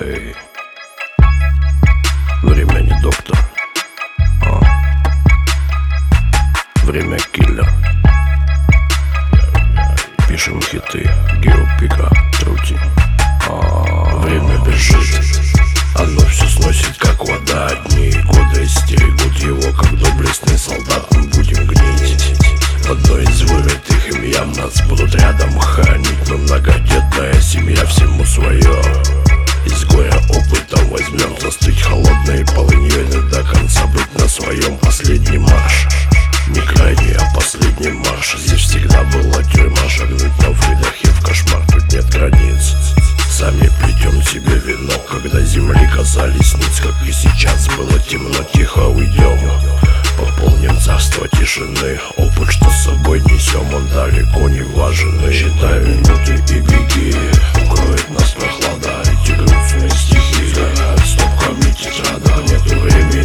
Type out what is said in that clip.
Эй, время не доктор, время киллер. Пишем хиты, геопика, трути. Время бежит, оно все сносит как вода. Одни годы стерегут его, как доблестный солдат. Мы будем гнить в одной из вырытых им ям. Нас будут рядом хранить, мы многодетная семья, всему свое. Из горя опытом возьмем застыть холодной полыньей, до конца быть на своем последнем марш. Не крайний, а последний марш. Здесь всегда была тюрьма, шагнуть на выдохе в кошмар, тут нет границ. Сами плетем себе венок, когда земли касались ниц, как и сейчас было темно, тихо уйдем. Пополним царство тишины, опыт, что с собой несем, он далеко не важен. Считай минуты и беги, укроет нас прохлада. Эти грустные стихи горят стопками тетрадок, нету времени